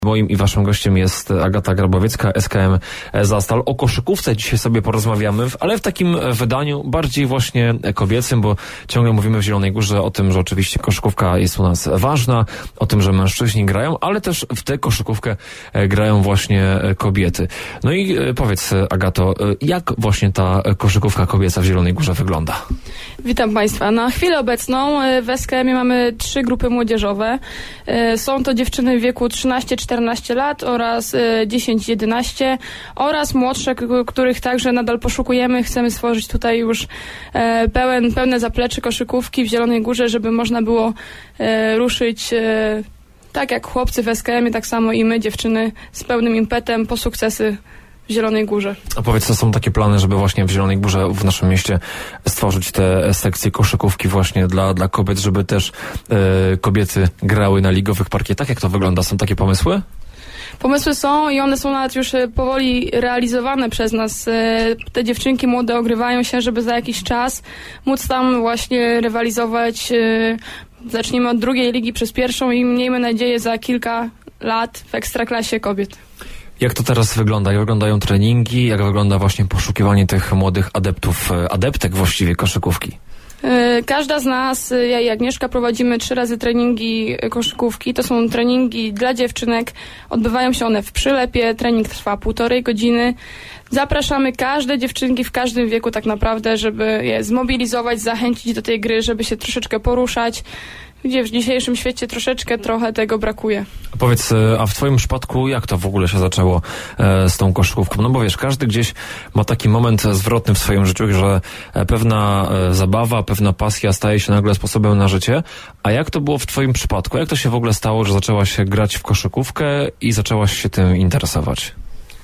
Moim i waszym gościem jest Agata Grabowiecka, SKM Zastal. O koszykówce dzisiaj sobie porozmawiamy, ale w takim wydaniu bardziej właśnie kobiecym, bo ciągle mówimy w Zielonej Górze o tym, że oczywiście koszykówka jest u nas ważna, o tym, że mężczyźni grają, ale też w tę koszykówkę grają właśnie kobiety. No i powiedz, Agato, jak właśnie ta koszykówka kobieca w Zielonej Górze wygląda? Witam Państwa. Na chwilę obecną w SKM-ie mamy 3 grupy młodzieżowe. Są to dziewczyny w wieku 13-14 lat oraz 10-11 oraz młodsze, których także nadal poszukujemy. Chcemy stworzyć tutaj już pełne zaplecze koszykówki w Zielonej Górze, żeby można było ruszyć tak jak chłopcy w SKM-ie, tak samo i my, dziewczyny, z pełnym impetem po sukcesy w Zielonej Górze. A powiedz, co są takie plany, żeby właśnie w Zielonej Górze, w naszym mieście stworzyć te sekcje koszykówki właśnie dla kobiet, żeby też kobiety grały na ligowych parkietach? Jak to wygląda? Są takie pomysły? Pomysły są i one są nawet już powoli realizowane przez nas. Te dziewczynki młode ogrywają się, żeby za jakiś czas móc tam właśnie rywalizować. Zaczniemy od drugiej ligi przez pierwszą i miejmy nadzieję za kilka lat w ekstraklasie kobiet. Jak to teraz wygląda? Jak wyglądają treningi? Jak wygląda właśnie poszukiwanie tych młodych adeptek właściwie koszykówki? Każda z nas, ja i Agnieszka, prowadzimy 3 razy treningi koszykówki. To są treningi dla dziewczynek. Odbywają się one w Przylepie. Trening trwa 1,5 godziny. Zapraszamy każde dziewczynki w każdym wieku tak naprawdę, żeby je zmobilizować, zachęcić do tej gry, żeby się troszeczkę poruszać, gdzie w dzisiejszym świecie trochę tego brakuje. Powiedz, a w twoim przypadku jak to w ogóle się zaczęło z tą koszykówką? No bo wiesz, każdy gdzieś ma taki moment zwrotny w swoim życiu, że pewna zabawa, pewna pasja staje się nagle sposobem na życie. A jak to było w twoim przypadku? Jak to się w ogóle stało, że zaczęłaś grać w koszykówkę i zaczęłaś się tym interesować?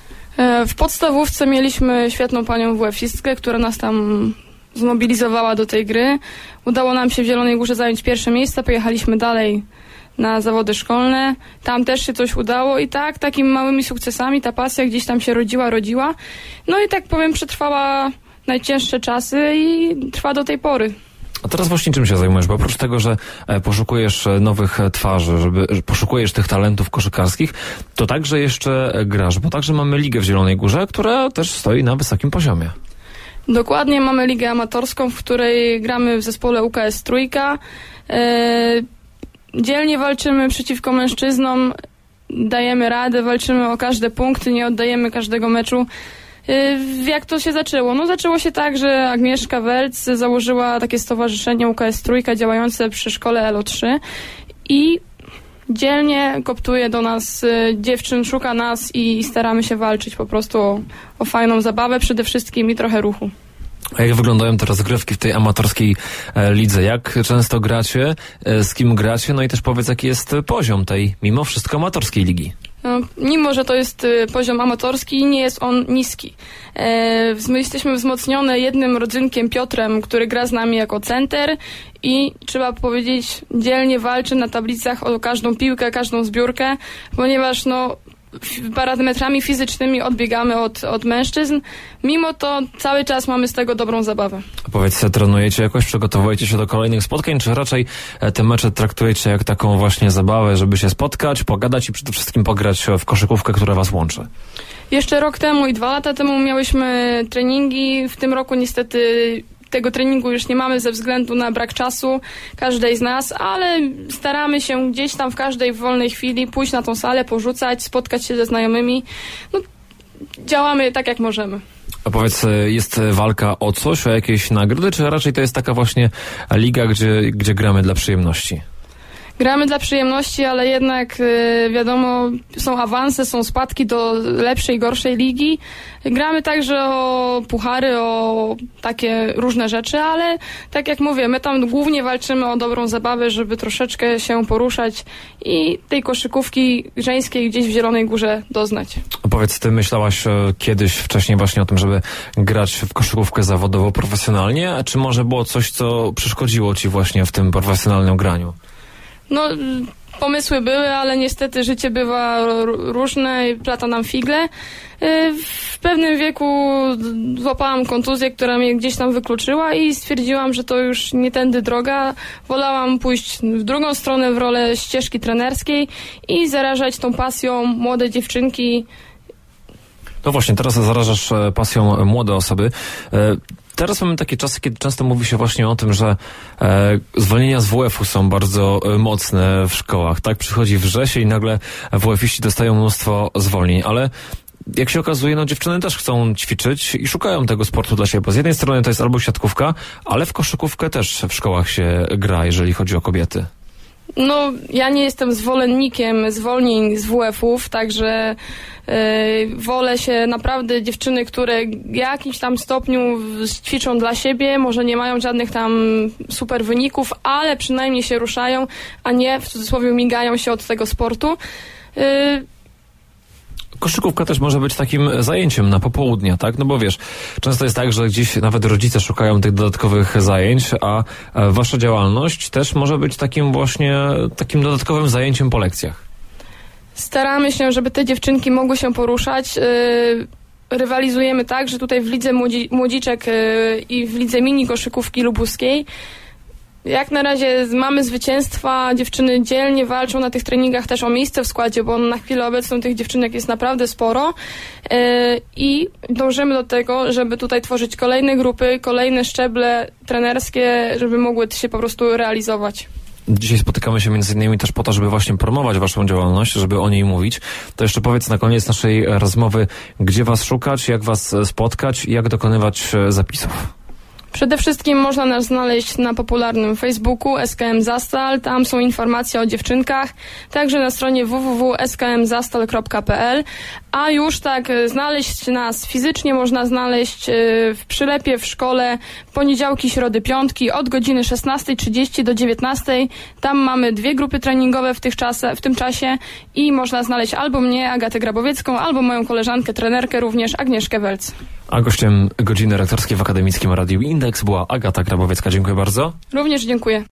W podstawówce mieliśmy świetną panią WF-istkę, która nas tam zmobilizowała do tej gry. Udało nam się w Zielonej Górze zająć pierwsze miejsce, pojechaliśmy dalej na zawody szkolne. Tam też się coś udało i tak, takimi małymi sukcesami ta pasja gdzieś tam się rodziła. No i tak powiem, przetrwała najcięższe czasy i trwa do tej pory. A teraz właśnie czym się zajmujesz? Bo oprócz tego, że poszukujesz nowych twarzy, że poszukujesz tych talentów koszykarskich, to także jeszcze grasz, bo także mamy ligę w Zielonej Górze, która też stoi na wysokim poziomie. Dokładnie, mamy ligę amatorską, w której gramy w zespole UKS Trójka. Dzielnie walczymy przeciwko mężczyznom, dajemy radę, walczymy o każde punkty, nie oddajemy każdego meczu. Jak to się zaczęło? No zaczęło się tak, że Agnieszka Welc założyła takie stowarzyszenie UKS Trójka działające przy szkole LO3 i dzielnie koptuje do nas dziewczyn, szuka nas i staramy się walczyć po prostu o fajną zabawę przede wszystkim i trochę ruchu. A jak wyglądają te rozgrywki w tej amatorskiej lidze? Jak często gracie? Z kim gracie? No i też powiedz, jaki jest poziom tej mimo wszystko amatorskiej ligi? No, mimo że to jest poziom amatorski, nie jest on niski. My jesteśmy wzmocnione jednym rodzynkiem, Piotrem, który gra z nami jako center i trzeba powiedzieć, dzielnie walczy na tablicach o każdą piłkę, każdą zbiórkę, ponieważ parametrami fizycznymi odbiegamy od mężczyzn. Mimo to cały czas mamy z tego dobrą zabawę. A powiedz, trenujecie jakoś, przygotowujecie się do kolejnych spotkań, czy raczej te mecze traktujecie jak taką właśnie zabawę, żeby się spotkać, pogadać i przede wszystkim pograć w koszykówkę, która was łączy? Jeszcze rok temu i 2 lata temu miałyśmy treningi. W tym roku niestety tego treningu już nie mamy ze względu na brak czasu każdej z nas, ale staramy się gdzieś tam w każdej wolnej chwili pójść na tą salę, porzucać, spotkać się ze znajomymi. No, działamy tak jak możemy. A powiedz, jest walka o coś, o jakieś nagrody, czy raczej to jest taka właśnie liga, gdzie gramy dla przyjemności? Gramy dla przyjemności, ale jednak wiadomo, są awanse, są spadki do lepszej, gorszej ligi. Gramy także o puchary, o takie różne rzeczy, ale tak jak mówię, my tam głównie walczymy o dobrą zabawę, żeby troszeczkę się poruszać i tej koszykówki żeńskiej gdzieś w Zielonej Górze doznać. A powiedz, ty myślałaś kiedyś wcześniej właśnie o tym, żeby grać w koszykówkę zawodowo, profesjonalnie, a czy może było coś, co przeszkodziło ci właśnie w tym profesjonalnym graniu? No, Pomysły były, ale niestety życie bywa różne i plata nam figle. W pewnym wieku złapałam kontuzję, która mnie gdzieś tam wykluczyła i stwierdziłam, że to już nie tędy droga. Wolałam pójść w drugą stronę w rolę ścieżki trenerskiej i zarażać tą pasją młode dziewczynki. No właśnie, teraz zarażasz pasją młode osoby. Teraz mamy takie czasy, kiedy często mówi się właśnie o tym, że zwolnienia z WF-u są bardzo mocne w szkołach. Tak, przychodzi wrzesień i nagle WF-iści dostają mnóstwo zwolnień, ale jak się okazuje, no dziewczyny też chcą ćwiczyć i szukają tego sportu dla siebie. Bo z jednej strony to jest albo siatkówka, ale w koszykówkę też w szkołach się gra, jeżeli chodzi o kobiety. No, ja nie jestem zwolennikiem zwolnień z WF-ów, także wolę się naprawdę dziewczyny, które w jakimś tam stopniu ćwiczą dla siebie, może nie mają żadnych tam super wyników, ale przynajmniej się ruszają, a nie w cudzysłowie migają się od tego sportu. Koszykówka też może być takim zajęciem na popołudnia, tak? No bo wiesz, często jest tak, że gdzieś nawet rodzice szukają tych dodatkowych zajęć, a wasza działalność też może być takim dodatkowym zajęciem po lekcjach. Staramy się, żeby te dziewczynki mogły się poruszać. Rywalizujemy tak, że tutaj w lidze młodziczek i w lidze mini koszykówki lubuskiej jak na razie mamy zwycięstwa, dziewczyny dzielnie walczą na tych treningach też o miejsce w składzie, bo na chwilę obecną tych dziewczynek jest naprawdę sporo i dążymy do tego, żeby tutaj tworzyć kolejne grupy, kolejne szczeble trenerskie, żeby mogły się po prostu realizować. Dzisiaj spotykamy się między innymi też po to, żeby właśnie promować waszą działalność, żeby o niej mówić. To jeszcze powiedz na koniec naszej rozmowy, gdzie was szukać, jak was spotkać i jak dokonywać zapisów. Przede wszystkim można nas znaleźć na popularnym Facebooku SKM Zastal, tam są informacje o dziewczynkach, także na stronie www.skmzastal.pl, a już tak znaleźć nas fizycznie można znaleźć w Przylepie w szkole poniedziałki, środy, piątki od godziny 16:30 do 19:00. Tam mamy 2 grupy treningowe w tym czasie i można znaleźć albo mnie, Agatę Grabowiecką, albo moją koleżankę, trenerkę również, Agnieszkę Welc. A gościem godziny rektorskiej w Akademickim Radiu Indeks była Agata Grabowiecka. Dziękuję bardzo. Również dziękuję.